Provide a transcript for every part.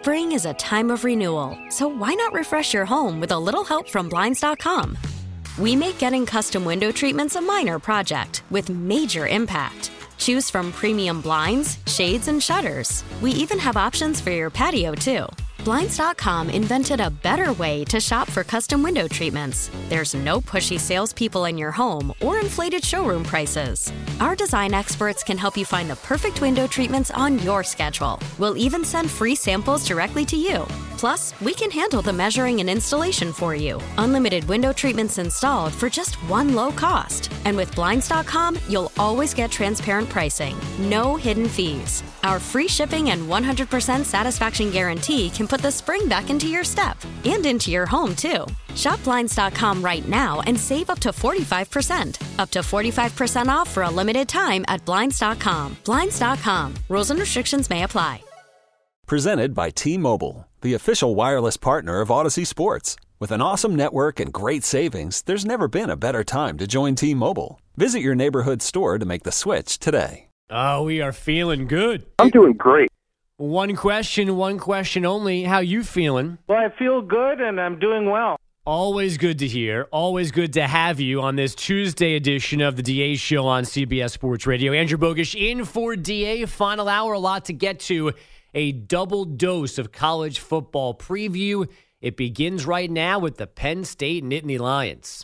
Spring is a time of renewal, so why not refresh your home with a little help from Blinds.com? We make getting custom window treatments a minor project with major impact. Choose from premium blinds, shades, and shutters. We even have options for your patio, too. Blinds.com invented a better way to shop for custom window treatments. There's no pushy salespeople in your home or inflated showroom prices. Our design experts can help you find the perfect window treatments on your schedule. We'll even send free samples directly to you. Plus, we can handle the measuring and installation for you. Unlimited window treatments installed for just one low cost. And with Blinds.com, you'll always get transparent pricing. No hidden fees. Our free shipping and 100% satisfaction guarantee can put the spring back into your step and into your home, too. Shop Blinds.com right now and save up to 45%. Up to 45% off for a limited time at Blinds.com. Blinds.com. Rules and restrictions may apply. Presented by T-Mobile, the official wireless partner of Odyssey Sports. With an awesome network and great savings, there's never been a better time to join T-Mobile. Visit your neighborhood store to make the switch today. Oh, we are feeling good. I'm doing great. One question only. How you feeling? Well, I feel good and I'm doing well. Always good to hear. Always good to have you on this Tuesday edition of the DA Show on CBS Sports Radio. Andrew Bogusch in for DA. Final hour, a lot to get to. A double dose of college football preview. It begins right now with the Penn State Nittany Lions.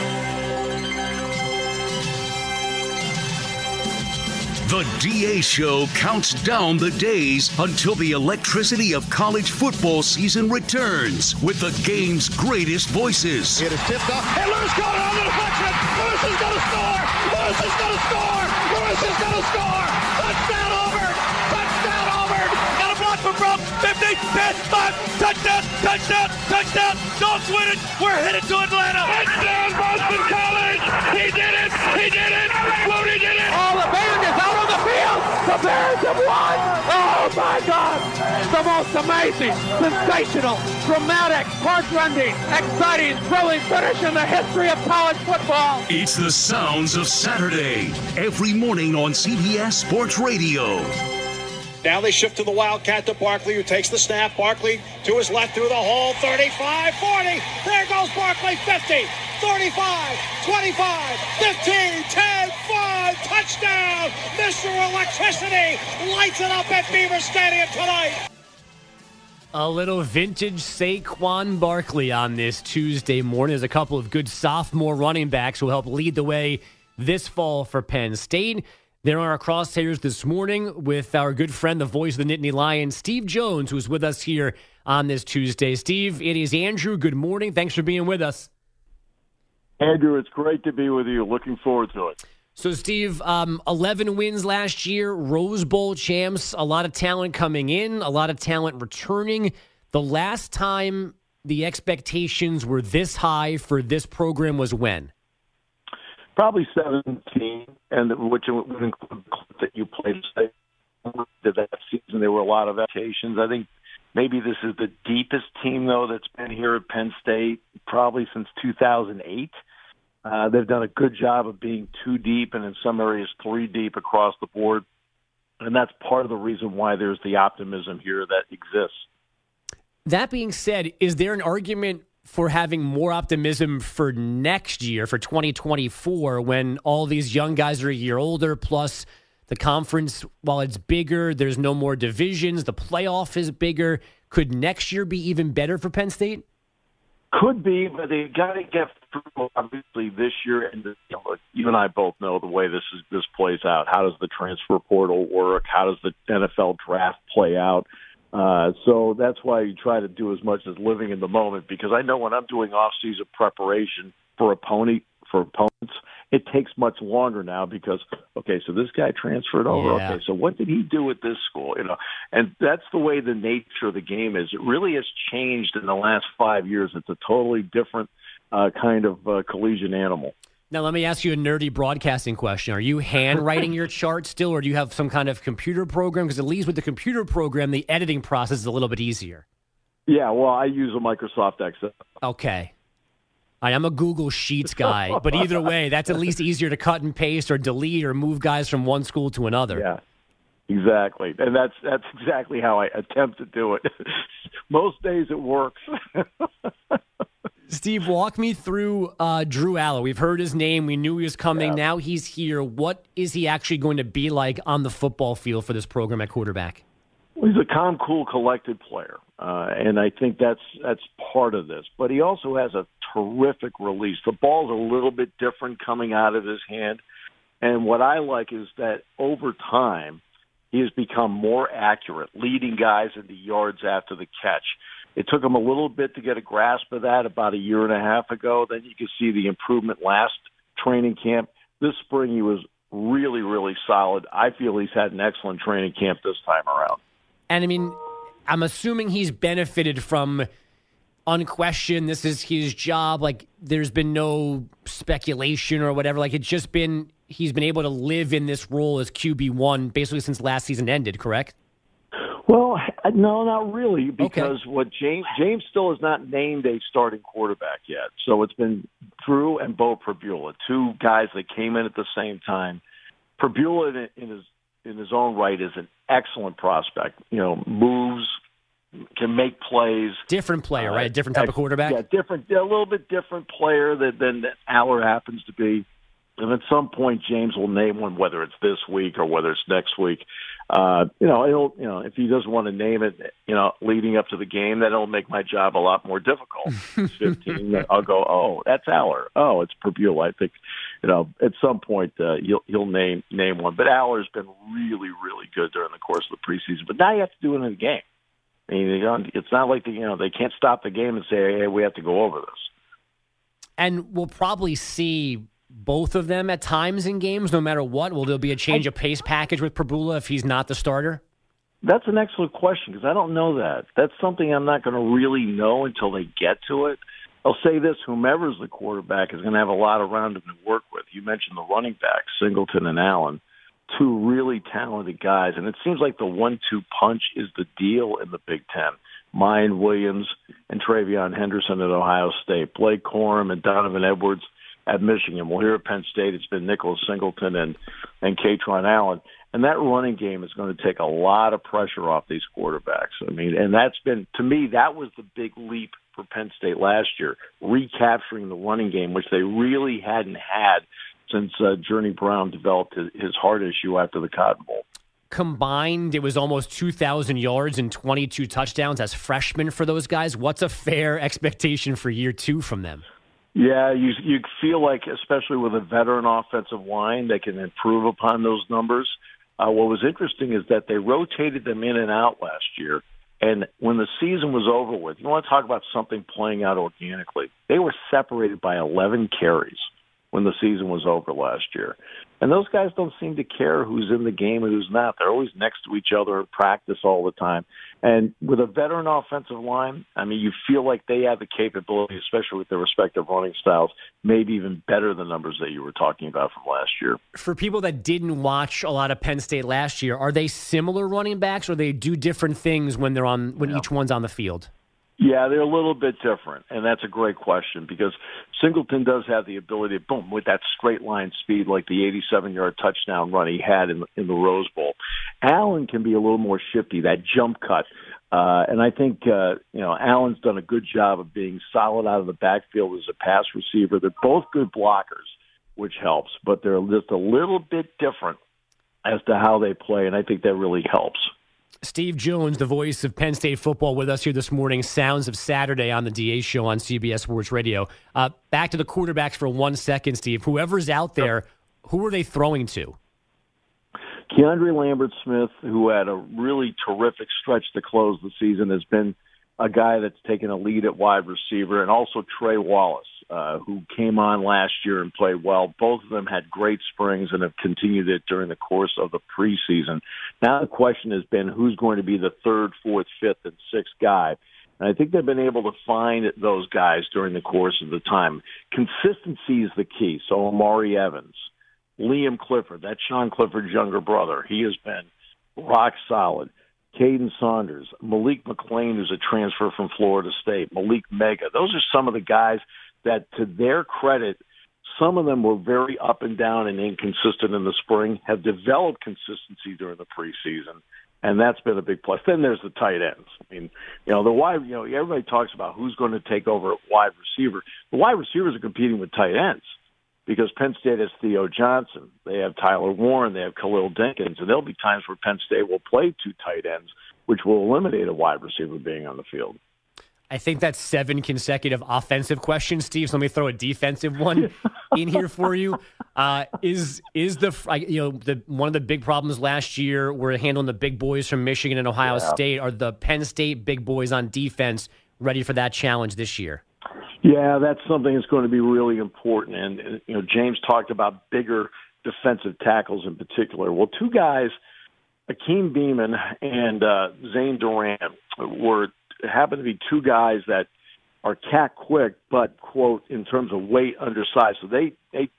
The DA Show counts down the days until the electricity of college football season returns with the game's greatest voices. It is tipped off, and Lewis got it on the deflection. Lewis is going to score. Lewis is going to score. Lewis is going to score. Touchdown Auburn. Touchdown Auburn. Got a block from Brown. 50, 10, 5. Touchdown, touchdown, touchdown. Dogs win it. We're headed to Atlanta. Touchdown Boston College. He did it. He did it. Flutie did it. Oh, the band is out on the field. The Bears have won. Oh, my God. The most amazing, sensational, dramatic, heart-rending, exciting, thrilling finish in the history of college football. It's the sounds of Saturday. Every morning on CBS Sports Radio. Now they shift to the Wildcat to Barkley, who takes the snap. Barkley to his left through the hole. 35, 40. There goes Barkley. 50, 35, 25, 15, 10, 5. Touchdown. Mr. Electricity lights it up at Beaver Stadium tonight. A little vintage Saquon Barkley on this Tuesday morning. There's a couple of good sophomore running backs who will help lead the way this fall for Penn State. They're on our crosshairs this morning with our good friend, the voice of the Nittany Lions, Steve Jones, who's with us here on this Tuesday. Steve, it is Andrew. Good morning. Thanks for being with us. Andrew, it's great to be with you. Looking forward to it. So, Steve, 11 wins last year, Rose Bowl champs, a lot of talent coming in, a lot of talent returning. The last time the expectations were this high for this program was when? Probably 17, and which would include the clip that you played that season. There were a lot of expectations. I think maybe this is the deepest team, though, that's been here at Penn State probably since 2008. They've done a good job of being too deep and in some areas 3 deep across the board, and that's part of the reason why there's the optimism here that exists. That being said, is there an argument for having more optimism for next year, for 2024, when all these young guys are a year older, plus the conference, while it's bigger, there's no more divisions, the playoff is bigger. Could next year be even better for Penn State? Could be, but they got to get through, obviously, this year. And you and I both know the way this plays out. How does the transfer portal work? How does the NFL draft play out? So that's why you try to do as much as living in the moment, because I know when I'm doing off-season preparation for opponents, it takes much longer now because, okay, so this guy transferred over. Yeah. Okay, so what did he do at this school? And that's the way the nature of the game is. It really has changed in the last 5 years. It's a totally different kind of collegiate animal. Now, let me ask you a nerdy broadcasting question. Are you handwriting your chart still, or do you have some kind of computer program? Because at least with the computer program, the editing process is a little bit easier. Yeah, well, I use a Microsoft Excel. Okay. I'm a Google Sheets guy, but either way, that's at least easier to cut and paste or delete or move guys from one school to another. Exactly, and that's exactly how I attempt to do it. Most days it works. Steve, walk me through Drew Allar. We've heard his name. We knew he was coming. Yeah. Now he's here. What is he actually going to be like on the football field for this program at quarterback? Well, he's a calm, cool, collected player, and I think that's part of this. But he also has a terrific release. The ball's a little bit different coming out of his hand, and what I like is that over time he has become more accurate, leading guys into yards after the catch. It took him a little bit to get a grasp of that about a year and a half ago. Then you could see the improvement last training camp. This spring he was really, really solid. I feel he's had an excellent training camp this time around. And, I mean, I'm assuming he's benefited from unquestioned, this is his job. Like, there's been no speculation or whatever. Like, it's just been he's been able to live in this role as QB1 basically since last season ended, correct? Well, no, not really, because what James still has not named a starting quarterback yet. So it's been Drew and Bo Pribula, two guys that came in at the same time. Pribula, in his own right, is an excellent prospect. You know, moves, can make plays. Different player, right? A different type of quarterback. Yeah, a little bit different player than Allar happens to be. And at some point, James will name one, whether it's this week or whether it's next week. If he doesn't want to name it, leading up to the game, that'll make my job a lot more difficult. 15, I'll go, oh, that's Allar. Oh, it's Pribula. I think, at some point he'll name one. But Allar's been really, really good during the course of the preseason. But now you have to do it in the game. I mean, it's not like they can't stop the game and say, hey, we have to go over this. And we'll probably see both of them at times in games, no matter what? Will there be a change of pace package with Pribula if he's not the starter? That's an excellent question because I don't know that. That's something I'm not going to really know until they get to it. I'll say this, whomever's the quarterback is going to have a lot around him to work with. You mentioned the running backs, Singleton and Allen, two really talented guys, and it seems like the 1-2 punch is the deal in the Big Ten. Mayan Williams and Travion Henderson at Ohio State, Blake Corum and Donovan Edwards at Michigan. Well, here at Penn State, it's been Nicholas Singleton and Katron Allen. And that running game is going to take a lot of pressure off these quarterbacks. I mean, and that's been, to me, that was the big leap for Penn State last year, recapturing the running game, which they really hadn't had since Journey Brown developed his heart issue after the Cotton Bowl. Combined, it was almost 2,000 yards and 22 touchdowns as freshmen for those guys. What's a fair expectation for year two from them? Yeah, you feel like, especially with a veteran offensive line, they can improve upon those numbers. What was interesting is that they rotated them in and out last year, and when the season was over with, you want to talk about something playing out organically, they were separated by 11 carries when the season was over last year. And those guys don't seem to care who's in the game and who's not. They're always next to each other at practice all the time. And with a veteran offensive line, I mean, you feel like they have the capability, especially with their respective running styles, maybe even better the numbers that you were talking about from last year. For people that didn't watch a lot of Penn State last year, are they similar running backs or they do different things when each one's on the field? Yeah, they're a little bit different, and that's a great question because Singleton does have the ability to, boom, with that straight line speed like the 87-yard touchdown run he had in the Rose Bowl. Allen can be a little more shifty, that jump cut. And I think, Allen's done a good job of being solid out of the backfield as a pass receiver. They're both good blockers, which helps, but they're just a little bit different as to how they play, and I think that really helps. Steve Jones, the voice of Penn State football, with us here this morning. Sounds of Saturday on the DA Show on CBS Sports Radio. Back to the quarterbacks for 1 second, Steve. Whoever's out there, who are they throwing to? Keandre Lambert-Smith, who had a really terrific stretch to close the season, has been a guy that's taken a lead at wide receiver, and also Trey Wallace, who came on last year and played well. Both of them had great springs and have continued it during the course of the preseason. Now the question has been who's going to be the third, fourth, fifth, and sixth guy. And I think they've been able to find those guys during the course of the time. Consistency is the key. So Amari Evans, Liam Clifford, that's Sean Clifford's younger brother. He has been rock solid. Caden Saunders, Malik McClain, who's a transfer from Florida State, Malik Mega. Those are some of the guys that, to their credit, Some of them were very up and down and inconsistent in the spring, have developed consistency during the preseason, and that's been a big plus. Then there's the tight ends. I mean, everybody talks about who's going to take over at wide receiver. The wide receivers are competing with tight ends because Penn State has Theo Johnson. They have Tyler Warren. They have Khalil Dinkins. And there'll be times where Penn State will play two tight ends, which will eliminate a wide receiver being on the field. I think that's 7 consecutive offensive questions, Steve. So let me throw a defensive one in here for you. Is one of the big problems last year were handling the big boys from Michigan and Ohio State? Are the Penn State big boys on defense ready for that challenge this year? Yeah, that's something that's going to be really important. And James talked about bigger defensive tackles in particular. Well, two guys, Akeem Beamon and Zane Duran, happen to be two guys that are cat quick, but quote in terms of weight undersized. So they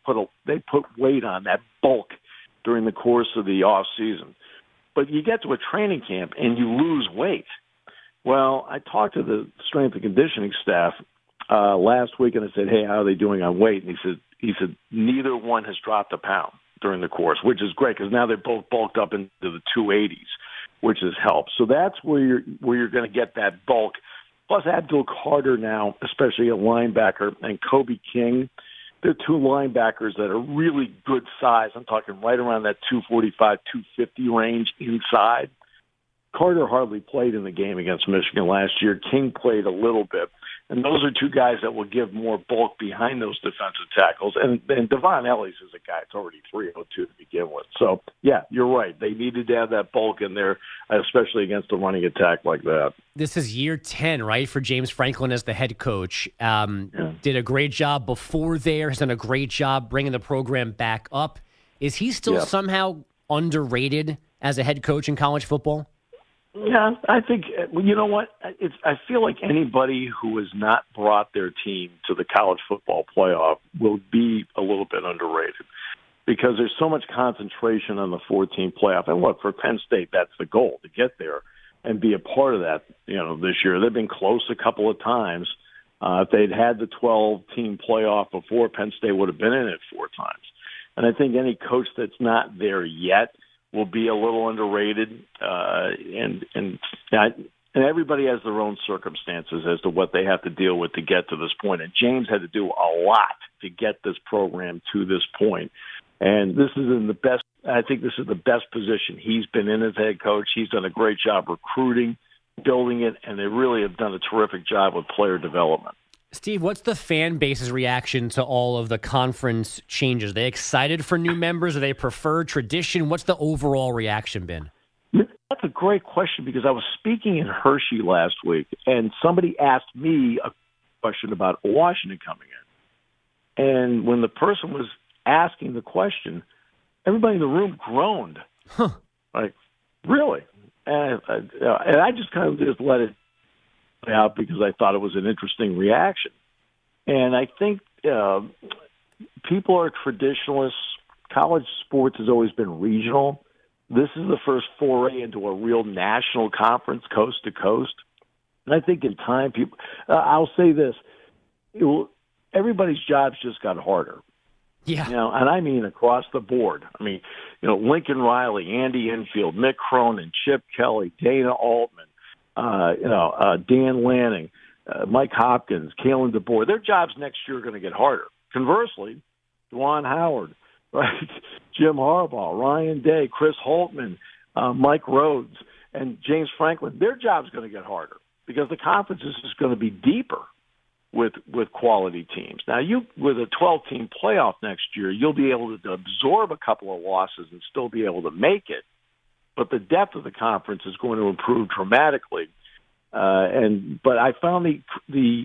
put weight on that bulk during the course of the off season. But you get to a training camp and you lose weight. Well, I talked to the strength and conditioning staff last week, and I said, "Hey, how are they doing on weight?" And he said neither one has dropped a pound during the course, which is great because now they're both bulked up into the 280s. Which has helped. So that's where you're going to get that bulk. Plus Abdul Carter now, especially a linebacker, and Kobe King, they're two linebackers that are really good size. I'm talking right around that 245, 250 range inside. Carter hardly played in the game against Michigan last year. King played a little bit. And those are two guys that will give more bulk behind those defensive tackles. And Devon Ellis is a guy that's already 302 to begin with. So, yeah, you're right. They needed to have that bulk in there, especially against a running attack like that. This is year 10, right, for James Franklin as the head coach. Did a great job before there, has done a great job bringing the program back up. Is he still somehow underrated as a head coach in college football? Yeah, I think, you know what, I feel like anybody who has not brought their team to the college football playoff will be a little bit underrated because there's so much concentration on the 14 playoff. And look, for Penn State, that's the goal, to get there and be a part of that, this year. They've been close a couple of times. If they'd had the 12-team playoff before, Penn State would have been in it 4 times. And I think any coach that's not there yet will be a little underrated, and everybody has their own circumstances as to what they have to deal with to get to this point. And James had to do a lot to get this program to this point. And this is I think this is the best position he's been in as head coach. He's done a great job recruiting, building it, and they really have done a terrific job with player development. Steve, what's the fan base's reaction to all of the conference changes? Are they excited for new members? Or they prefer tradition? What's the overall reaction been? That's a great question because I was speaking in Hershey last week, and somebody asked me a question about Washington coming in. And when the person was asking the question, everybody in the room groaned. Like, really? And I just kind of just let it out because I thought it was an interesting reaction. And I think people are traditionalists. College sports has always been regional. This is the first foray into a real national conference, coast to coast. And I think in time, I'll say this, everybody's jobs just got harder. Yeah. And I mean across the board. I mean, Lincoln Riley, Andy Enfield, Mick Cronin, Chip Kelly, Dana Altman, Dan Lanning, Mike Hopkins, Kalen DeBoer. Their jobs next year are going to get harder. Conversely, Juwan Howard, right, Jim Harbaugh, Ryan Day, Chris Holtman, Mike Rhodes, and James Franklin, their job's going to get harder because the conference is just going to be deeper with quality teams. Now, with a 12-team playoff next year, you'll be able to absorb a couple of losses and still be able to make it. But the depth of the conference is going to improve dramatically. But I found the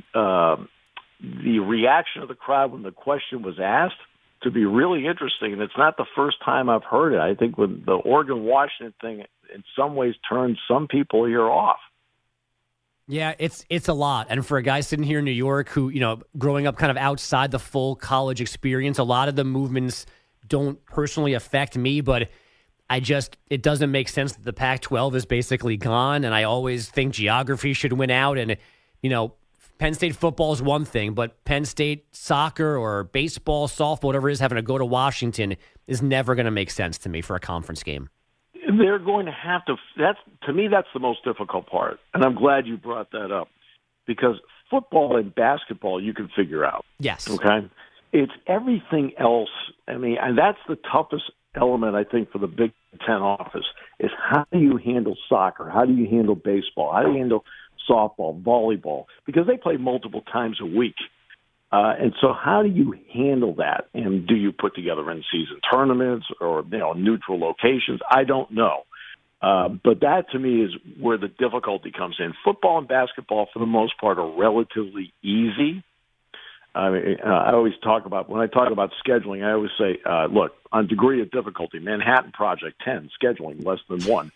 reaction of the crowd when the question was asked to be really interesting, and it's not the first time I've heard it. I think when the Oregon-Washington thing in some ways turned some people here off. Yeah, it's a lot. And for a guy sitting here in New York who, growing up kind of outside the full college experience, a lot of the movements don't personally affect me, but it doesn't make sense that the Pac-12 is basically gone, and I always think geography should win out. And, Penn State football is one thing, but Penn State soccer or baseball, softball, whatever it is, having to go to Washington is never going to make sense to me for a conference game. They're going to have to. To me, that's the most difficult part, and I'm glad you brought that up because football and basketball you can figure out. Yes. Okay. It's everything else. I mean, and that's the toughest element, I think, for the Big Ten office is how do you handle soccer? How do you handle baseball? How do you handle softball, volleyball? Because they play multiple times a week. And so how do you handle that? And do you put together in-season tournaments or, neutral locations? I don't know. But that, to me, is where the difficulty comes in. Football and basketball, for the most part, are relatively easy. I mean, I always talk about, when I talk about scheduling, I always say, look, on degree of difficulty, Manhattan Project 10, scheduling less than 1.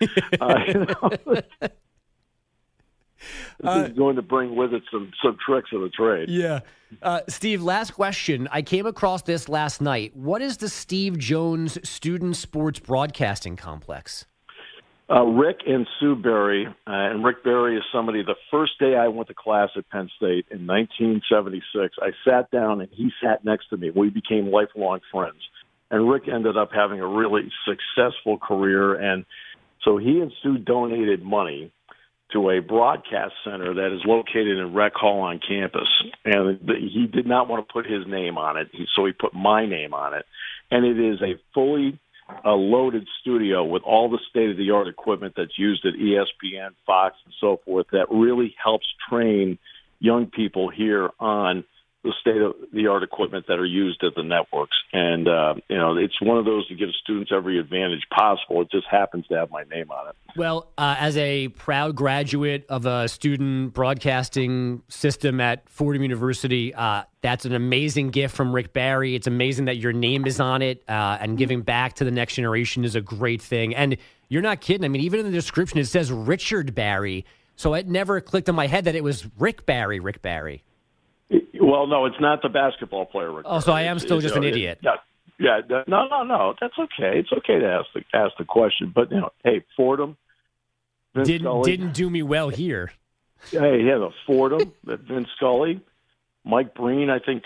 This is going to bring with it some tricks of the trade. Yeah. Steve, last question. I came across this last night. What is the Steve Jones Student Sports Broadcasting Complex? Rick and Sue Berry, and Rick Berry is somebody, the first day I went to class at Penn State in 1976, I sat down and he sat next to me. We became lifelong friends. And Rick ended up having a really successful career. And so he and Sue donated money to a broadcast center that is located in Rec Hall on campus. And he did not want to put his name on it, so he put my name on it. And it is a fully loaded studio with all the state-of-the-art equipment that's used at ESPN, Fox, and so forth that really helps train young people here on the state-of-the-art equipment that are used at the networks. And, it's one of those that gives students every advantage possible. It just happens to have my name on it. Well, as a proud graduate of a student broadcasting system at Fordham University, that's an amazing gift from Rick Barry. It's amazing that your name is on it, and giving back to the next generation is a great thing. And you're not kidding. I mean, even in the description, it says Richard Barry. So it never clicked in my head that it was Rick Barry. Well, no, it's not the basketball player. Rick Barry. So I am still just an idiot. Yeah, no. That's okay. It's okay to ask the question. But, hey, Fordham. Didn't do me well here. Hey, yeah, the Fordham, Vince Scully, Mike Breen, I think.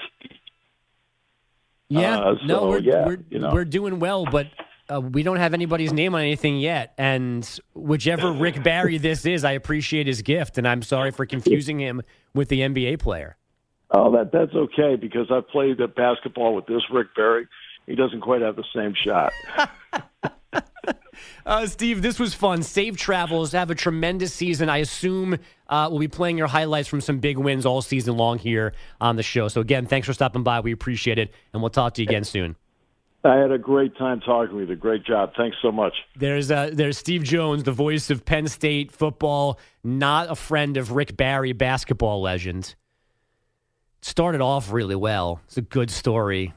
Yeah, we're doing well, but we don't have anybody's name on anything yet. And whichever Rick Barry this is, I appreciate his gift, and I'm sorry for confusing him with the NBA player. Oh, that's okay, because I played the basketball with this Rick Barry. He doesn't quite have the same shot. Steve, this was fun. Safe travels. Have a tremendous season. I assume we'll be playing your highlights from some big wins all season long here on the show. So, again, thanks for stopping by. We appreciate it, and we'll talk to you again soon. I had a great time talking with you. Great job. Thanks so much. There's Steve Jones, the voice of Penn State football, not a friend of Rick Barry, basketball legend. Started off really well. It's a good story.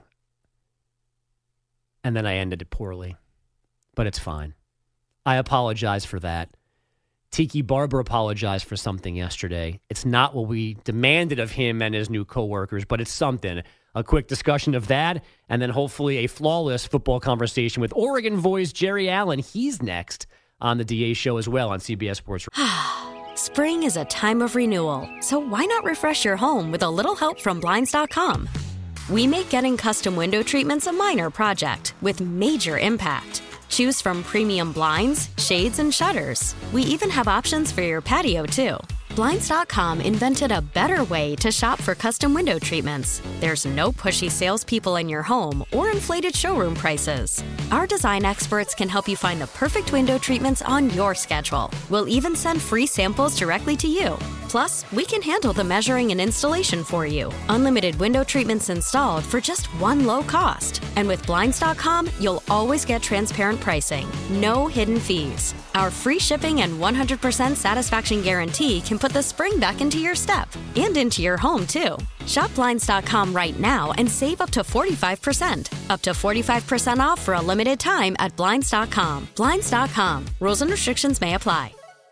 And then I ended it poorly. But it's fine. I apologize for that. Tiki Barber apologized for something yesterday. It's not what we demanded of him and his new coworkers, but it's something. A quick discussion of that, and then hopefully a flawless football conversation with Oregon voice Jerry Allen. He's next on the DA Show as well on CBS Sports. Spring is a time of renewal, so why not refresh your home with a little help from Blinds.com? We make getting custom window treatments a minor project with major impact. Choose from premium blinds, shades, and shutters. We even have options for your patio, too. Blinds.com invented a better way to shop for custom window treatments. There's no pushy salespeople in your home or inflated showroom prices. Our design experts can help you find the perfect window treatments on your schedule. We'll even send free samples directly to you. Plus, we can handle the measuring and installation for you. Unlimited window treatments installed for just one low cost. And with Blinds.com, you'll always get transparent pricing. No hidden fees. Our free shipping and 100% satisfaction guarantee can put the spring back into your step and into your home, too. Shop Blinds.com right now and save up to 45%. Up to 45% off for a limited time at Blinds.com. Blinds.com. Rules and restrictions may apply.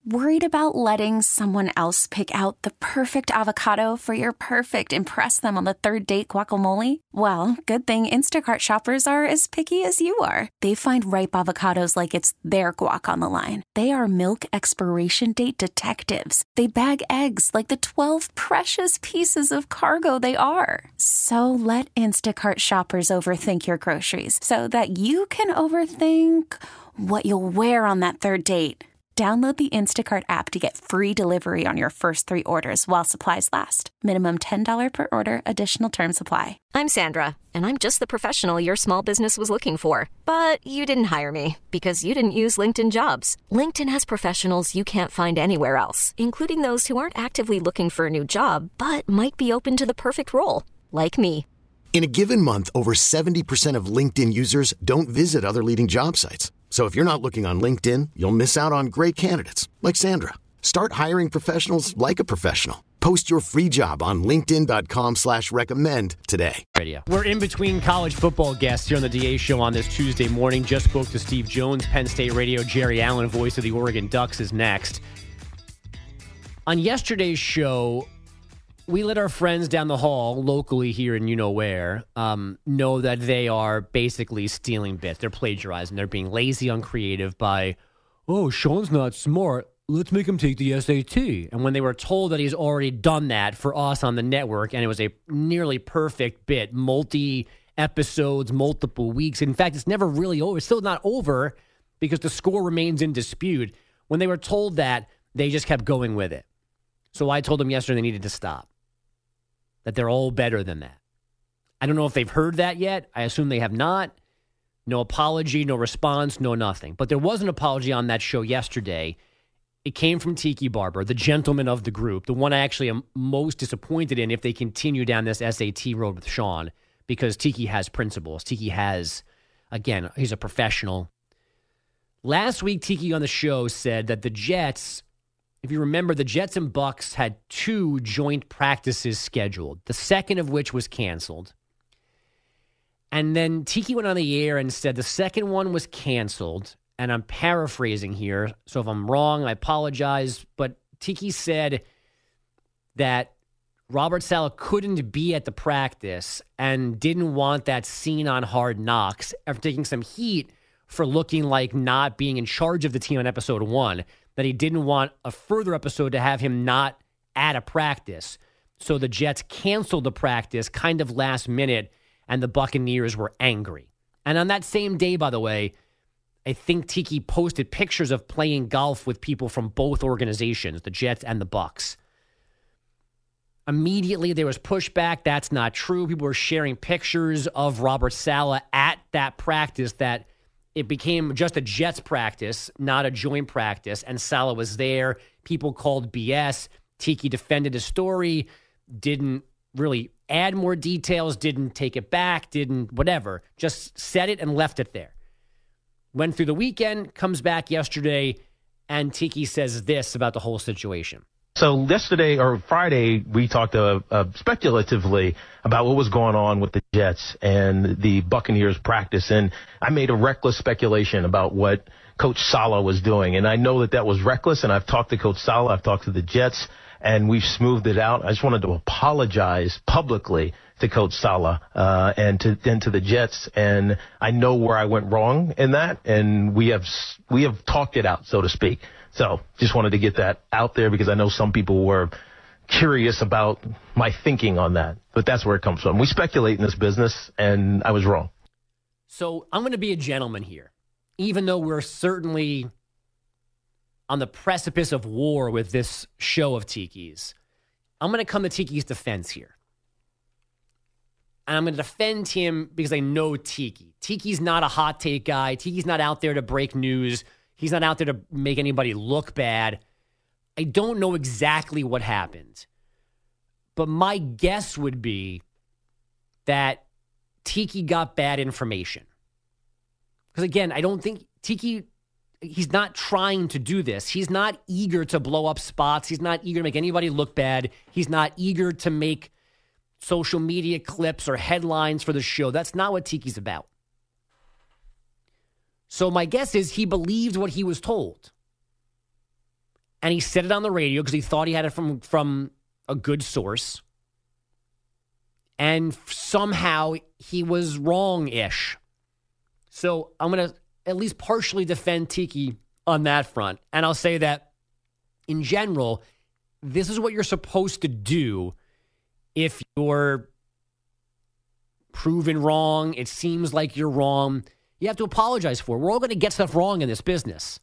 Worried about letting someone else pick out the perfect avocado for your perfect impress them on the third date guacamole? Well, good thing Instacart shoppers are as picky as you are. They find ripe avocados like it's their guac on the line. They are milk expiration date detectives. They bag eggs like the 12 precious pieces of cargo they are. So let Instacart shoppers overthink your groceries so that you can overthink what you'll wear on that third date. Download the Instacart app to get free delivery on your first 3 orders while supplies last. Minimum $10 per order. Additional terms apply. I'm Sandra, and I'm just the professional your small business was looking for. But you didn't hire me because you didn't use LinkedIn Jobs. LinkedIn has professionals you can't find anywhere else, including those who aren't actively looking for a new job, but might be open to the perfect role, like me. In a given month, over 70% of LinkedIn users don't visit other leading job sites. So if you're not looking on LinkedIn, you'll miss out on great candidates like Sandra. Start hiring professionals like a professional. Post your free job on linkedin.com/recommend today. Radio. We're in between college football guests here on the DA Show on this Tuesday morning. Just spoke to Steve Jones, Penn State Radio. Jerry Allen, voice of the Oregon Ducks, is next. On yesterday's show, we let our friends down the hall locally here in you-know-where know that they are basically stealing bits. They're plagiarizing. They're being lazy, uncreative by, oh, Sean's not smart. Let's make him take the SAT. And when they were told that he's already done that for us on the network, and it was a nearly perfect bit, multi-episodes, multiple weeks. In fact, it's never really over. It's still not over because the score remains in dispute. When they were told that, they just kept going with it. So I told them yesterday they needed to stop. That they're all better than that. I don't know if they've heard that yet. I assume they have not. No apology, no response, no nothing. But there was an apology on that show yesterday. It came from Tiki Barber, the gentleman of the group, the one I actually am most disappointed in if they continue down this SAT road with Sean, because Tiki has principles. Tiki has, again, he's a professional. Last week, Tiki on the show said that the Jets, if you remember, the Jets and Bucks had 2 joint practices scheduled, the second of which was canceled. And then Tiki went on the air and said the second one was canceled. And I'm paraphrasing here, so if I'm wrong, I apologize. But Tiki said that Robert Saleh couldn't be at the practice and didn't want that scene on Hard Knocks after taking some heat for looking like not being in charge of the team on episode 1. That he didn't want a further episode to have him not at a practice. So the Jets canceled the practice kind of last minute, and the Buccaneers were angry. And on that same day, by the way, I think Tiki posted pictures of playing golf with people from both organizations, the Jets and the Bucks. Immediately, there was pushback. That's not true. People were sharing pictures of Robert Saleh at that practice that it became just a Jets practice, not a joint practice, and Saleh was there. People called BS. Tiki defended his story, didn't really add more details, didn't take it back, didn't whatever. Just said it and left it there. Went through the weekend, comes back yesterday, and Tiki says this about the whole situation. So yesterday or Friday, we talked speculatively about what was going on with the Jets and the Buccaneers practice. And I made a reckless speculation about what Coach Saleh was doing. And I know that was reckless. And I've talked to Coach Saleh. I've talked to the Jets, and we've smoothed it out. I just wanted to apologize publicly to Coach Saleh and to the Jets. And I know where I went wrong in that. And we have talked it out, so to speak. So just wanted to get that out there because I know some people were curious about my thinking on that. But that's where it comes from. We speculate in this business, and I was wrong. So I'm going to be a gentleman here, even though we're certainly on the precipice of war with this show of Tiki's. I'm going to come to Tiki's defense here. And I'm going to defend him because I know Tiki. Tiki's not a hot take guy. Tiki's not out there to break news. He's not out there to make anybody look bad. I don't know exactly what happened. But my guess would be that Tiki got bad information. Because again, I don't think Tiki, he's not trying to do this. He's not eager to blow up spots. He's not eager to make anybody look bad. He's not eager to make social media clips or headlines for the show. That's not what Tiki's about. So my guess is he believed what he was told. and he said it on the radio because he thought he had it from a good source. And somehow he was wrong-ish. So I'm going to at least partially defend Tiki on that front. And I'll say that in general, this is what you're supposed to do if you're proven wrong. It seems like you're wrong. You have to apologize for it. We're all going to get stuff wrong in this business.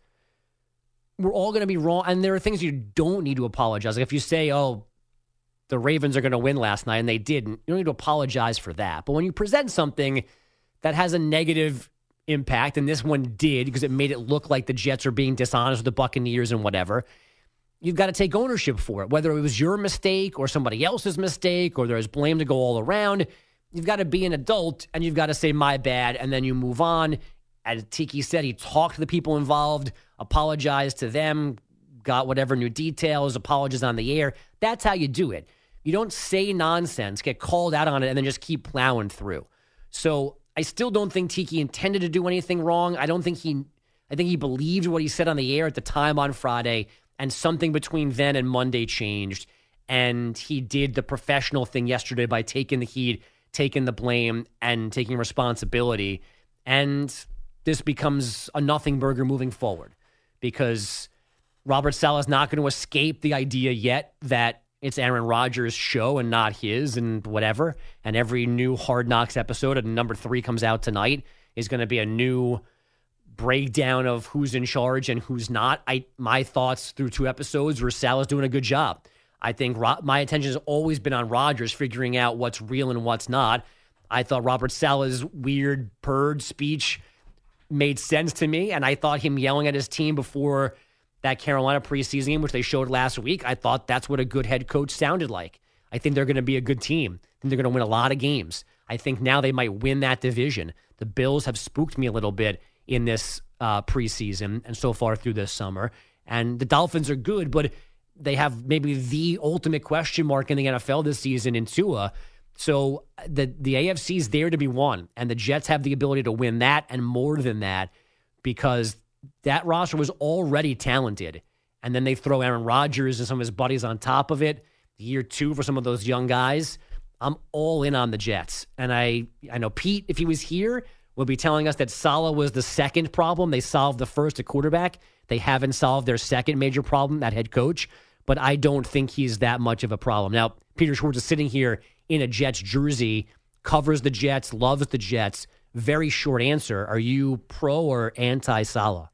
We're all going to be wrong. And there are things you don't need to apologize. Like if you say, oh, the Ravens are going to win last night, and they didn't, you don't need to apologize for that. But when you present something that has a negative impact, and this one did because it made it look like the Jets are being dishonest with the Buccaneers and whatever, you've got to take ownership for it. Whether it was your mistake or somebody else's mistake or there's blame to go all around, you've got to be an adult and you've got to say, my bad, and then you move on. As Tiki said, he talked to the people involved, apologized to them, got whatever new details, apologies on the air. That's how you do it. You don't say nonsense, get called out on it, and then just keep plowing through. So I still don't think Tiki intended to do anything wrong. I think he believed what he said on the air at the time on Friday, and something between then and Monday changed. And he did the professional thing yesterday by taking the heat, taking the blame, and taking responsibility. And this becomes a nothing burger moving forward because Robert Saleh is not going to escape the idea yet that it's Aaron Rodgers' show and not his and whatever. And every new Hard Knocks episode, and number 3 comes out tonight, is going to be a new breakdown of who's in charge and who's not. My thoughts through 2 episodes were Saleh's doing a good job. I think my attention has always been on Rodgers figuring out what's real and what's not. I thought Robert Saleh's weird purge speech made sense to me, and I thought him yelling at his team before that Carolina preseason game, which they showed last week, I thought that's what a good head coach sounded like. I think they're going to be a good team. I think they're going to win a lot of games. I think now they might win that division. The Bills have spooked me a little bit in this preseason and so far through this summer. And the Dolphins are good, but they have maybe the ultimate question mark in the NFL this season in Tua. So the AFC is there to be won, and the Jets have the ability to win that and more than that because that roster was already talented. And then they throw Aaron Rodgers and some of his buddies on top of it. Year 2 for some of those young guys. I'm all in on the Jets. And I know Pete, if he was here, would be telling us that Saleh was the second problem. They solved the first at quarterback. They haven't solved their second major problem, that head coach. But I don't think he's that much of a problem. Now, Peter Schwartz is sitting here in a Jets jersey, covers the Jets, loves the Jets. Very short answer. Are you pro or anti-Saleh?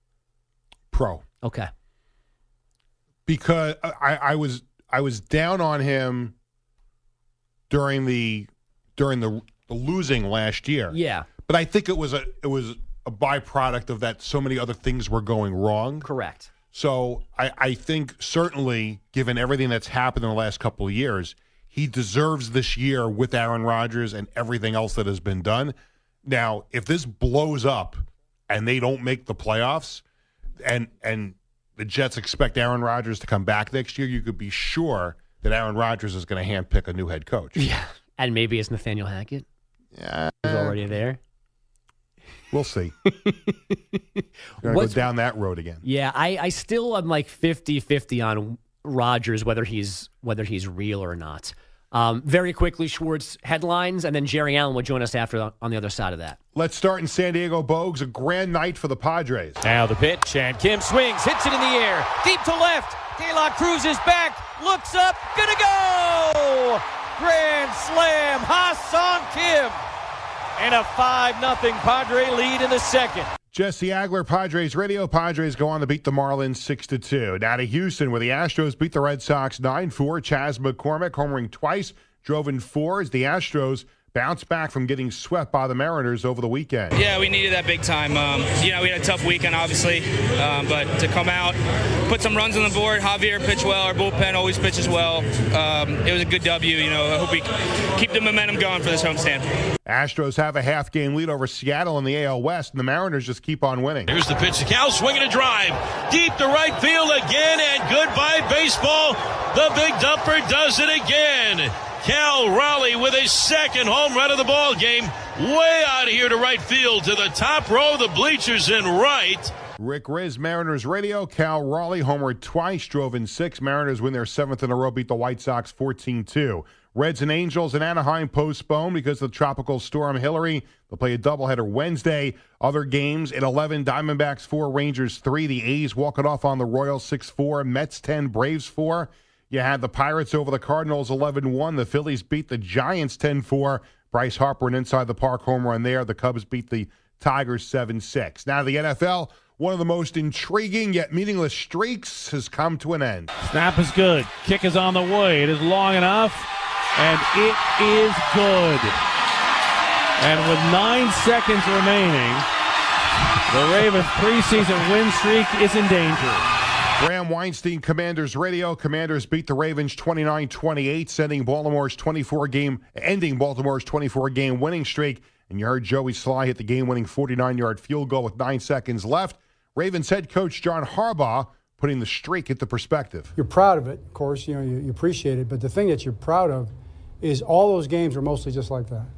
Pro. Okay. Because I was down on him during the losing last year. Yeah. But I think it was a byproduct of that so many other things were going wrong. Correct. So I think certainly, given everything that's happened in the last couple of years, he deserves this year with Aaron Rodgers and everything else that has been done. Now, if this blows up and they don't make the playoffs and the Jets expect Aaron Rodgers to come back next year, you could be sure that Aaron Rodgers is going to handpick a new head coach. Yeah, and maybe it's Nathaniel Hackett. Yeah. He's already there. We'll see. Going to go down that road again. Yeah, I still am like 50-50 on Rodgers, whether he's real or not. Very quickly, Schwartz, headlines, and then Jerry Allen will join us after on the other side of that. Let's start in San Diego, Bogues. A grand night for the Padres. Now the pitch, and Kim swings, hits it in the air, deep to left. De La Cruz is back, looks up, gonna go! Grand slam, Ha-Seong Kim, and a 5-0 Padre lead in the second. Jesse Agler, Padres Radio. Padres go on to beat the Marlins 6-2. Now to Houston, where the Astros beat the Red Sox 9-4. Chas McCormick homering twice, drove in 4 as the Astros bounce back from getting swept by the Mariners over the weekend. Yeah, we needed that big time. We had a tough weekend, obviously, but to come out, put some runs on the board. Javier pitched well. Our bullpen always pitches well. It was a good W. I hope we keep the momentum going for this homestand. Astros have a half-game lead over Seattle in the AL West, and the Mariners just keep on winning. Here's the pitch to Cal, swinging a drive. Deep to right field again, and goodbye baseball. The Big Dumper does it again. Cal Raleigh with his second home run of the ball game. Way out of here to right field to the top row of the bleachers in right. Rick Riz, Mariners Radio. Cal Raleigh homered twice, drove in 6. Mariners win their 7th in a row, beat the White Sox 14-2. Reds and Angels in Anaheim postponed because of the tropical storm Hillary. They'll play a doubleheader Wednesday. Other games at 11, Diamondbacks 4, Rangers 3. The A's walking off on the Royals 6-4. Mets 10, Braves 4. You had the Pirates over the Cardinals 11-1. The Phillies beat the Giants 10-4. Bryce Harper an inside-the-park home run there. The Cubs beat the Tigers 7-6. Now the NFL, one of the most intriguing yet meaningless streaks has come to an end. Snap is good. Kick is on the way. It is long enough, and it is good. And with 9 seconds remaining, the Ravens' preseason win streak is in danger. Graham Weinstein, Commanders Radio. Commanders beat the Ravens 29-28, ending Baltimore's 24-game winning streak. And you heard Joey Sly hit the game-winning 49-yard field goal with 9 seconds left. Ravens head coach John Harbaugh putting the streak into perspective. You're proud of it, of course. You know, you appreciate it. But the thing that you're proud of is all those games are mostly just like that.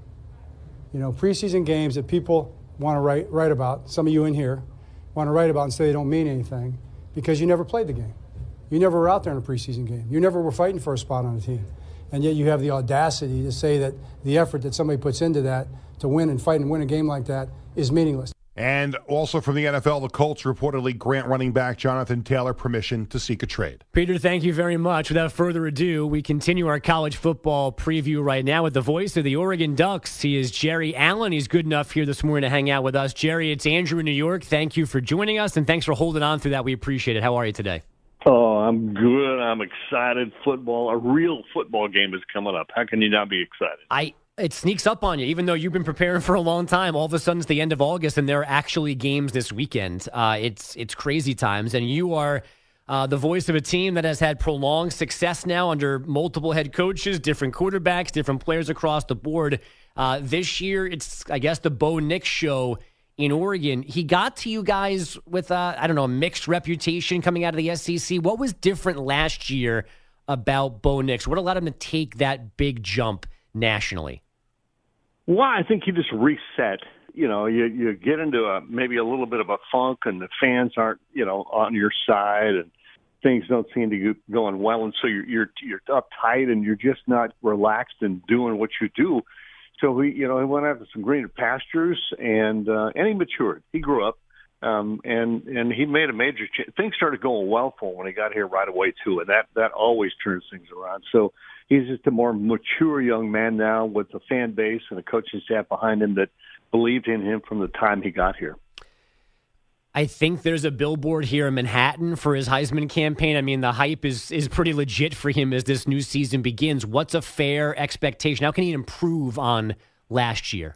You know, preseason games that people want to write about, some of you in here want to write about and say they don't mean anything because you never played the game. You never were out there in a preseason game. You never were fighting for a spot on a team. And yet you have the audacity to say that the effort that somebody puts into that to win and fight and win a game like that is meaningless. And also from the NFL, the Colts reportedly grant running back Jonathan Taylor permission to seek a trade. Peter, thank you very much. Without further ado, we continue our college football preview right now with the voice of the Oregon Ducks. He is Jerry Allen. He's good enough here this morning to hang out with us. Jerry, it's Andrew in New York. Thank you for joining us, and thanks for holding on through that. We appreciate it. How are you today? Oh, I'm good. I'm excited. A real football game is coming up. How can you not be excited? It sneaks up on you, even though you've been preparing for a long time. All of a sudden, it's the end of August, and there are actually games this weekend. It's crazy times, and you are the voice of a team that has had prolonged success now under multiple head coaches, different quarterbacks, different players across the board. This year, it's, I guess, the Bo Nix show in Oregon. He got to you guys with, a mixed reputation coming out of the SEC. What was different last year about Bo Nix? What allowed him to take that big jump nationally? Well, I think you just reset. You know, you get into maybe a little bit of a funk, and the fans aren't, on your side, and things don't seem to be going well, and so you're uptight, and you're just not relaxed and doing what you do. So he went after some greener pastures, and he matured. He grew up, and he made a major change. Things started going well for him when he got here right away too, and that always turns things around. So he's just a more mature young man now with a fan base and a coaching staff behind him that believed in him from the time he got here. I think there's a billboard here in Manhattan for his Heisman campaign. I mean, the hype is pretty legit for him as this new season begins. What's a fair expectation? How can he improve on last year?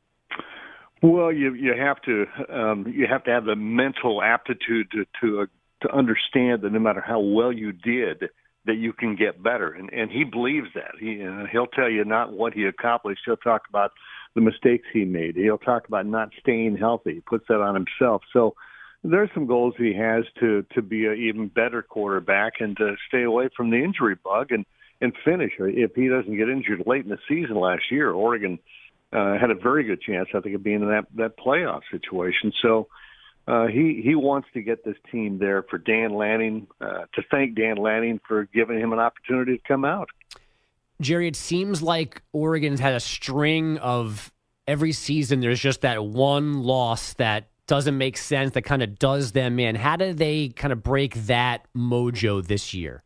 Well, you have to have the mental aptitude to understand that no matter how well you did, that you can get better, and he believes that. He'll tell you not what he accomplished. He'll talk about the mistakes he made. He'll talk about not staying healthy. He puts that on himself. So there's some goals he has to be an even better quarterback and to stay away from the injury bug and finish. If he doesn't get injured late in the season last year, Oregon had a very good chance, I think, of being in that playoff situation. So he wants to get this team there for Dan Lanning, to thank Dan Lanning for giving him an opportunity to come out. Jerry, it seems like Oregon's had a string of every season. There's just that one loss that doesn't make sense, that kind of does them in. How do they kind of break that mojo this year?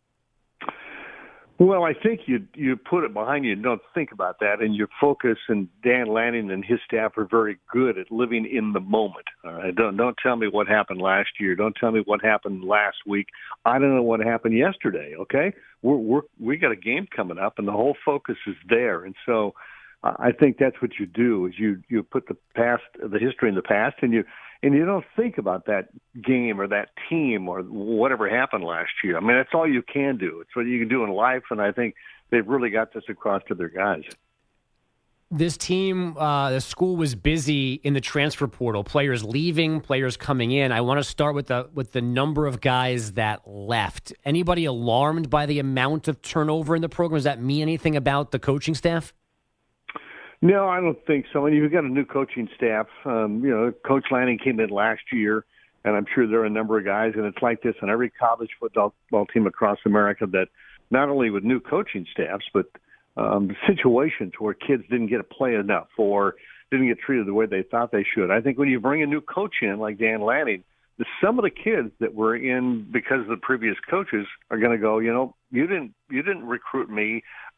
Well, I think you put it behind you and don't think about that, and you focus, and Dan Lanning and his staff are very good at living in the moment. All right? Don't tell me what happened last year. Don't tell me what happened last week. I don't know what happened yesterday, okay? We got a game coming up, and the whole focus is there. And so I think that's what you do, is you put the history in the past, and you don't think about that game or that team or whatever happened last year. I mean, that's all you can do. It's what you can do in life, and I think they've really got this across to their guys. This team, the school was busy in the transfer portal. Players leaving, players coming in. I want to start with the number of guys that left. Anybody alarmed by the amount of turnover in the program? Does that mean anything about the coaching staff? No, I don't think so. And you've got a new coaching staff. Coach Lanning came in last year, and I'm sure there are a number of guys, and it's like this on every college football team across America, that not only with new coaching staffs, but situations where kids didn't get to play enough or didn't get treated the way they thought they should. I think when you bring a new coach in like Dan Lanning, some of the kids that were in because of the previous coaches are going to go, you didn't recruit me.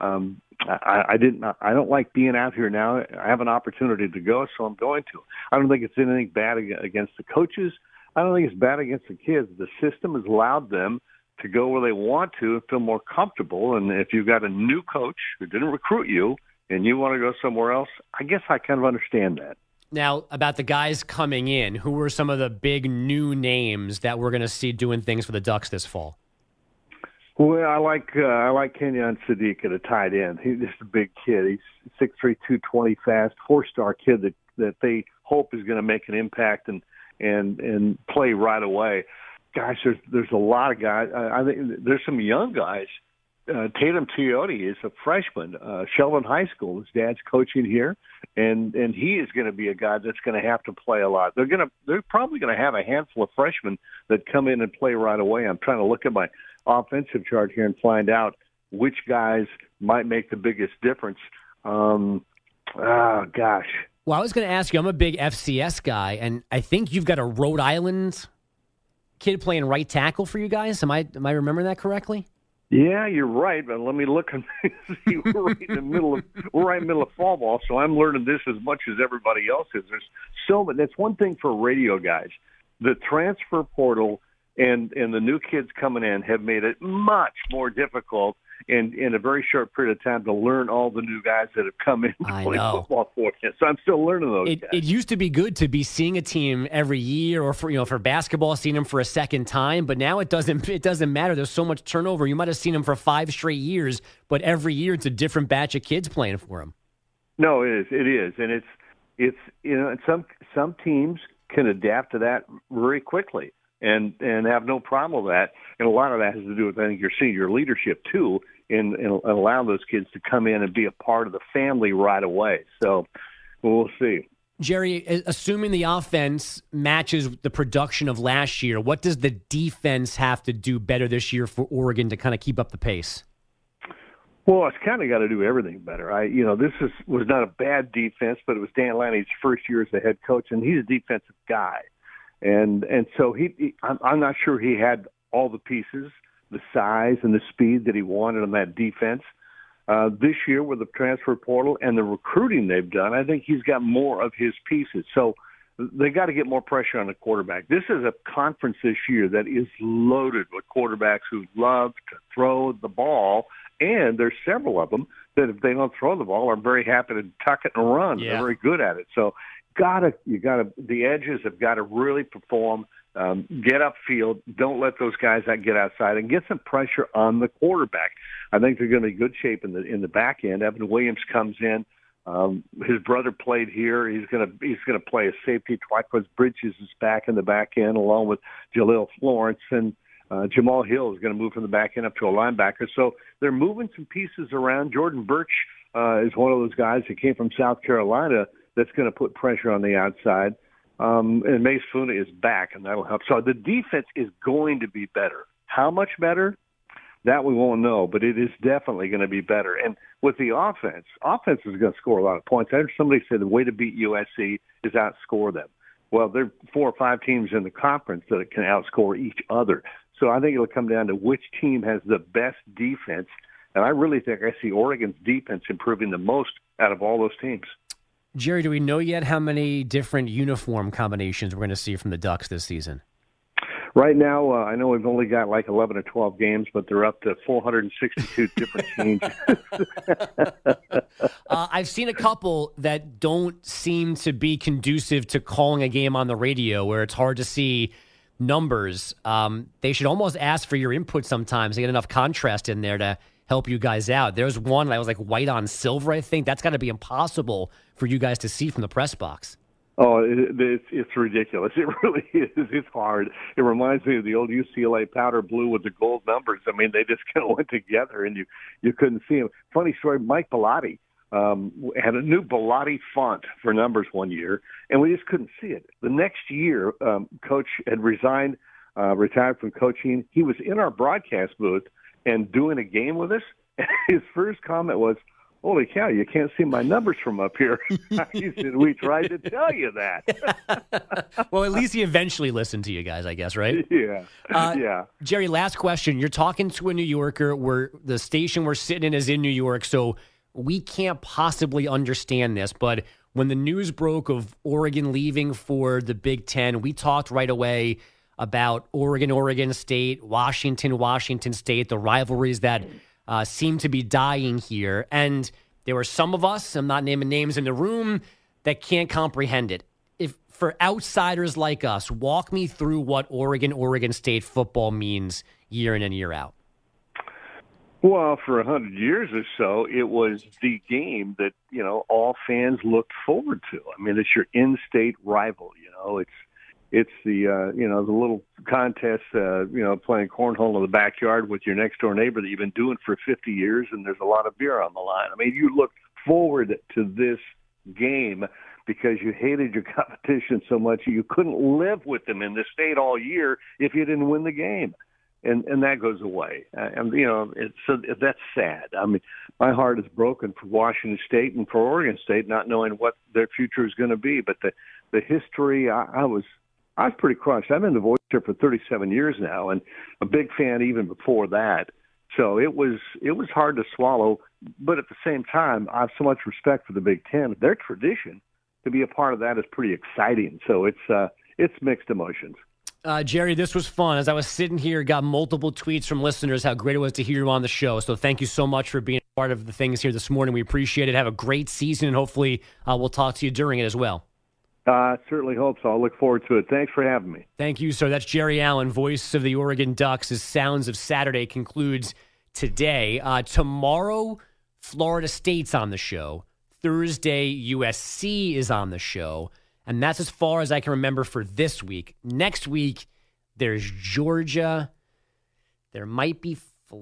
I don't like being out here now. I have an opportunity to go, so I'm going to. I don't think it's anything bad against the coaches. I don't think it's bad against the kids. The system has allowed them to go where they want to and feel more comfortable. And if you've got a new coach who didn't recruit you and you want to go somewhere else, I guess I kind of understand that. Now, about the guys coming in, who were some of the big new names that we're going to see doing things for the Ducks this fall? Well, I like Kenyon Sadiq at a tight end. He's just a big kid. He's 6'3", 220 fast, 4-star kid that they hope is going to make an impact and play right away. Gosh, there's a lot of guys. I think there's some young guys. Tatum Teote is a freshman, Sheldon High School. His dad's coaching here, and he is going to be a guy that's going to have to play a lot. They're probably going to have a handful of freshmen that come in and play right away. I'm trying to look at my offensive chart here and find out which guys might make the biggest difference. Gosh. Well, I was going to ask you, I'm a big FCS guy, and I think you've got a Rhode Island kid playing right tackle for you guys. Am I remembering that correctly? Yeah, you're right, but let me look and see. We're right in the middle of fall ball, so I'm learning this as much as everybody else is. There's so much. That's one thing for radio guys. The transfer portal and the new kids coming in have made it much more difficult in a very short period of time to learn all the new guys that have come in to play football for you. So I'm still learning those guys. It used to be good to be seeing a team every year, or for basketball, seeing them for a second time. But now it doesn't matter. There's so much turnover. You might have seen them for 5 straight years, but every year it's a different batch of kids playing for them. No, it is, and it's and some teams can adapt to that very quickly and have no problem with that. And a lot of that has to do with, I think, your senior leadership too, in allowing those kids to come in and be a part of the family right away. So we'll see. Jerry, assuming the offense matches the production of last year, what does the defense have to do better this year for Oregon to kind of keep up the pace? Well, it's kind of got to do everything better. This was not a bad defense, but it was Dan Lanning's first year as the head coach, and he's a defensive guy. And so I'm not sure he had all the pieces, the size and the speed that he wanted on that defense. This year with the transfer portal and the recruiting they've done, I think he's got more of his pieces. So they got to get more pressure on the quarterback. This is a conference this year that is loaded with quarterbacks who love to throw the ball, and there's several of them that if they don't throw the ball are very happy to tuck it and run. Yeah. They're very good at it. So the edges have got to really perform. Get upfield. Don't let those guys get outside, and get some pressure on the quarterback. I think they're going to be in good shape in the back end. Evan Williams comes in. His brother played here. He's going to play a safety. Twycross Bridges is back in the back end, along with Jaleel Florence, and Jamal Hill is going to move from the back end up to a linebacker. So they're moving some pieces around. Jordan Birch is one of those guys that came from South Carolina that's going to put pressure on the outside. And Mace Funa is back, and that'll help. So the defense is going to be better. How much better? That we won't know, but it is definitely going to be better. And with the offense is going to score a lot of points. I heard somebody say the way to beat USC is outscore them. Well, there are 4 or 5 teams in the conference that can outscore each other. So I think it'll come down to which team has the best defense. And I really think I see Oregon's defense improving the most out of all those teams. Jerry, do we know yet how many different uniform combinations we're going to see from the Ducks this season? Right now, I know we've only got like 11 or 12 games, but they're up to 462 different changes. I've seen a couple that don't seem to be conducive to calling a game on the radio, where it's hard to see numbers. They should almost ask for your input sometimes to get enough contrast in there to help you guys out. There's one that was like white on silver, I think. That's got to be impossible for you guys to see from the press box. Oh, it's ridiculous. It really is. It's hard. It reminds me of the old UCLA powder blue with the gold numbers. I mean, they just kind of went together, and you couldn't see them. Funny story, Mike Bellotti had a new Bilotti font for numbers one year, and we just couldn't see it. The next year, Coach had resigned, retired from coaching. He was in our broadcast booth and doing a game with us. And his first comment was, "Holy cow, you can't see my numbers from up here." He said, "We tried to tell you that." Well, at least he eventually listened to you guys, I guess, right? Yeah. Yeah. Jerry, last question. You're talking to a New Yorker. The station we're sitting in is in New York, so we can't possibly understand this. But when the news broke of Oregon leaving for the Big Ten, we talked right away about Oregon State, Washington State, the rivalries that seem to be dying here. And there were some of us, I'm not naming names in the room, that can't comprehend it. If for outsiders like us, walk me through what Oregon State football means year in and year out. Well, for 100 years or so, it was the game that, all fans looked forward to. I mean, it's your in-state rival, It's the the little contest, playing cornhole in the backyard with your next door neighbor that you've been doing for 50 years, and there's a lot of beer on the line. I mean, you looked forward to this game because you hated your competition so much you couldn't live with them in the state all year if you didn't win the game, and that goes away. That's sad. I mean, my heart is broken for Washington State and for Oregon State not knowing what their future is going to be. But the history, I was pretty crushed. I've been the voice here for 37 years now, and a big fan even before that. So it was hard to swallow. But at the same time, I have so much respect for the Big Ten. Their tradition, to be a part of that is pretty exciting. So it's mixed emotions. Jerry, this was fun. As I was sitting here, got multiple tweets from listeners how great it was to hear you on the show. So thank you so much for being a part of the things here this morning. We appreciate it. Have a great season, and hopefully we'll talk to you during it as well. I certainly hope so. I'll look forward to it. Thanks for having me. Thank you, sir. That's Jerry Allen, voice of the Oregon Ducks. His Sounds of Saturday concludes today. Tomorrow, Florida State's on the show. Thursday, USC is on the show. And that's as far as I can remember for this week. Next week, there's Georgia. There might be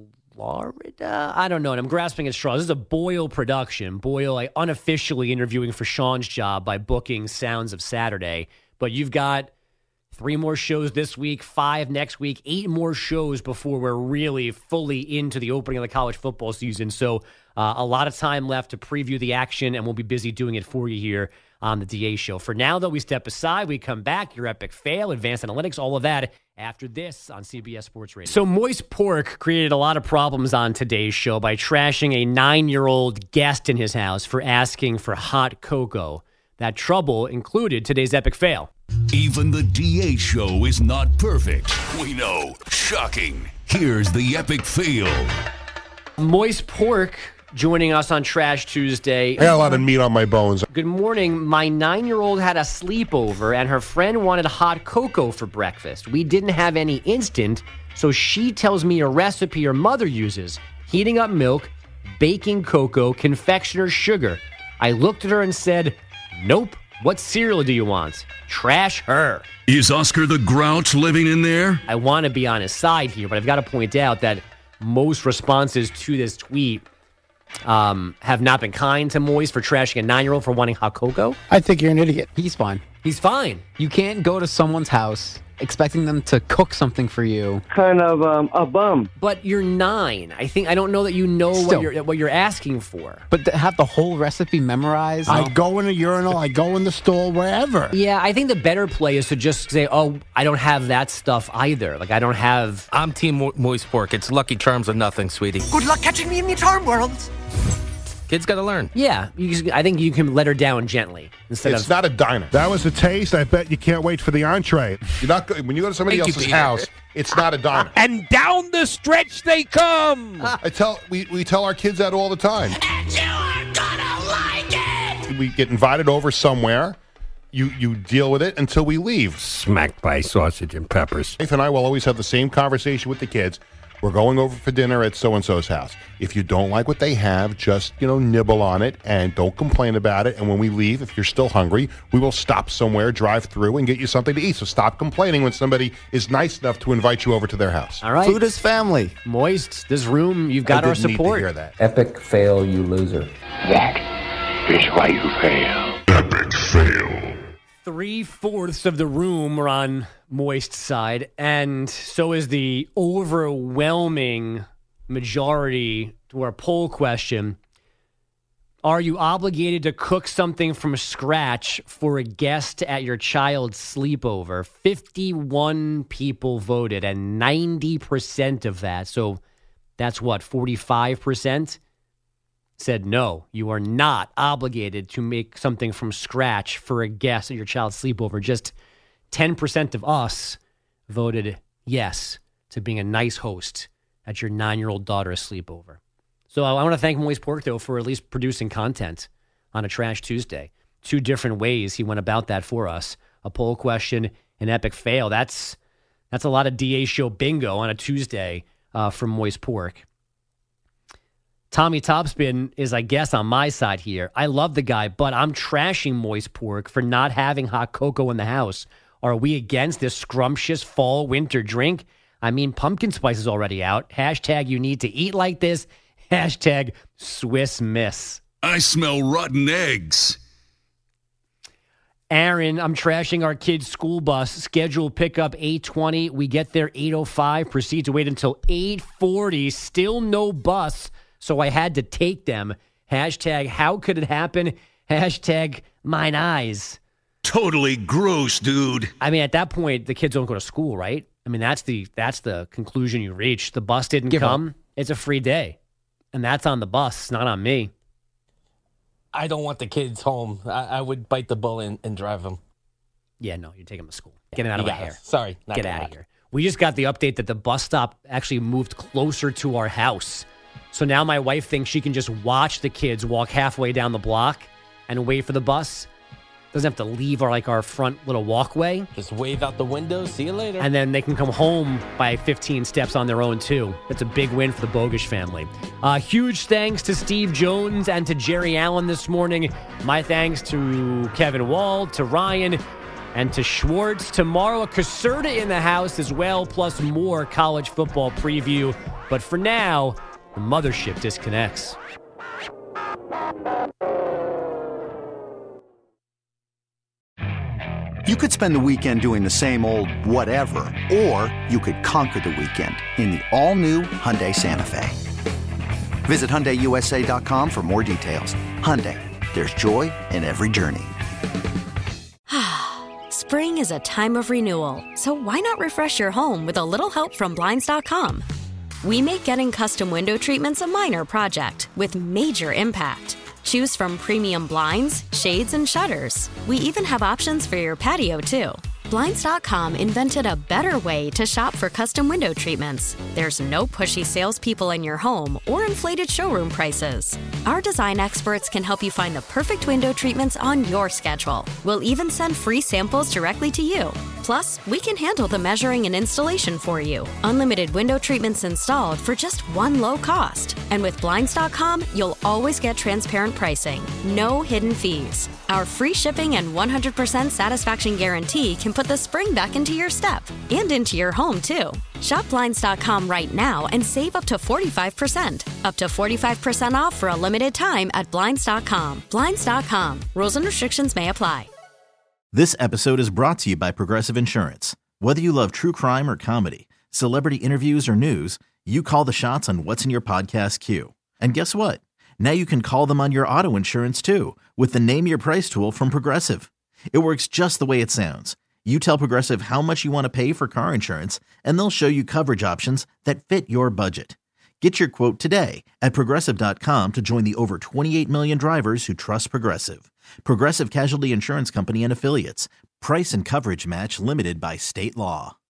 Florida. I don't know. And I'm grasping at straws. This is a Boyle production. Boyle unofficially interviewing for Sean's job by booking Sounds of Saturday. But you've got 3 more shows this week, 5 next week, 8 more shows before we're really fully into the opening of the college football season. So a lot of time left to preview the action, and we'll be busy doing it for you here on the DA Show. For now, though, we step aside. We come back. Your epic fail, advanced analytics, all of that after this on CBS Sports Radio. So Moist Pork created a lot of problems on today's show by trashing a 9-year-old guest in his house for asking for hot cocoa. That trouble included today's epic fail. Even the DA Show is not perfect. We know. Shocking. Here's the epic fail. Moist Pork joining us on Trash Tuesday. I got a lot of meat on my bones. Good morning. My 9-year-old had a sleepover, and her friend wanted hot cocoa for breakfast. We didn't have any instant, so she tells me a recipe her mother uses. Heating up milk, baking cocoa, confectioner's sugar. I looked at her and said, "Nope. What cereal do you want?" Trash her. Is Oscar the Grouch living in there? I want to be on his side here, but I've got to point out that most responses to this tweet have not been kind to Moist for trashing a 9-year-old for wanting hot cocoa. I think you're an idiot. He's fine. He's fine. You can't go to someone's house expecting them to cook something for you. Kind of a bum. But you're 9. I don't know that you know what you're asking for. But to have the whole recipe memorized. I go in a urinal. I go in the stall, wherever. Yeah, I think the better play is to just say, "Oh, I don't have that stuff either. Like I don't have." I'm Team Moist Pork. It's Lucky Charms or nothing, sweetie. Good luck catching me in the charm world. Kids got to learn. Yeah, I think you can let her down gently instead It's not a diner. That was a taste. I bet you can't wait for the entree. You're not when you go to somebody else's house. It's not a diner. And down the stretch they come. We tell our kids that all the time. And you are gonna like it. We get invited over somewhere. You deal with it until we leave. Smacked by sausage and peppers. Wife and I will always have the same conversation with the kids. We're going over for dinner at so-and-so's house. If you don't like what they have, just, nibble on it and don't complain about it. And when we leave, if you're still hungry, we will stop somewhere, drive through, and get you something to eat. So stop complaining when somebody is nice enough to invite you over to their house. All right. Food is family. Moist, this room, you've got our support. Hear that. Epic fail, you loser. That is why you fail. Epic fail. 3/4 of the room are on Moist's side, and so is the overwhelming majority to our poll question. Are you obligated to cook something from scratch for a guest at your child's sleepover? 51 people voted, and 90% of that, so that's what, 45%? Said no, you are not obligated to make something from scratch for a guest at your child's sleepover. Just 10% of us voted yes to being a nice host at your 9-year-old daughter's sleepover. So I want to thank Moist Pork, though, for at least producing content on a Trash Tuesday. 2 different ways he went about that for us. A poll question, an epic fail. That's a lot of DA show bingo on a Tuesday from Moist Pork. Tommy Topspin is, I guess, on my side here. I love the guy, but I'm trashing Moist Pork for not having hot cocoa in the house. Are we against this scrumptious fall winter drink? I mean, pumpkin spice is already out. Hashtag you need to eat like this. Hashtag Swiss Miss. I smell rotten eggs. Aaron, I'm trashing our kid's school bus. Scheduled pickup 8:20. We get there 8:05. Proceed to wait until 8:40. Still no bus. So I had to take them. Hashtag, how could it happen? Hashtag, mine eyes. Totally gross, dude. I mean, at that point, the kids don't go to school, right? I mean, that's the conclusion you reach. The bus didn't come. It's a free day. And that's on the bus, not on me. I don't want the kids home. I would bite the bullet and drive them. Yeah, no, you take them to school. Get them out of my hair. Sorry. Get out of here. We just got the update that the bus stop actually moved closer to our house. So now my wife thinks she can just watch the kids walk halfway down the block and wait for the bus. Doesn't have to leave our front little walkway. Just wave out the window. See you later. And then they can come home by 15 steps on their own, too. That's a big win for the Bogish family. Huge thanks to Steve Jones and to Jerry Allen this morning. My thanks to Kevin Wall, to Ryan, and to Schwartz. Tomorrow, a Caserta in the house as well, plus more college football preview. But for now, the mothership disconnects. You could spend the weekend doing the same old whatever, or you could conquer the weekend in the all-new Hyundai Santa Fe. Visit HyundaiUSA.com for more details. Hyundai, there's joy in every journey. Spring is a time of renewal, so why not refresh your home with a little help from Blinds.com? We make getting custom window treatments a minor project with major impact. Choose from premium blinds, shades, and shutters. We even have options for your patio, too. Blinds.com invented a better way to shop for custom window treatments. There's no pushy salespeople in your home or inflated showroom prices. Our design experts can help you find the perfect window treatments on your schedule. We'll even send free samples directly to you. Plus, we can handle the measuring and installation for you. Unlimited window treatments installed for just one low cost. And with Blinds.com, you'll always get transparent pricing. No hidden fees. Our free shipping and 100% satisfaction guarantee can put the spring back into your step and into your home, too. Shop Blinds.com right now and save up to 45%. Up to 45% off for a limited time at Blinds.com. Blinds.com. Rules and restrictions may apply. This episode is brought to you by Progressive Insurance. Whether you love true crime or comedy, celebrity interviews or news, you call the shots on what's in your podcast queue. And guess what? Now you can call them on your auto insurance, too, with the Name Your Price tool from Progressive. It works just the way it sounds. You tell Progressive how much you want to pay for car insurance, and they'll show you coverage options that fit your budget. Get your quote today at Progressive.com to join the over 28 million drivers who trust Progressive. Progressive Casualty Insurance Company and Affiliates. Price and coverage match limited by state law.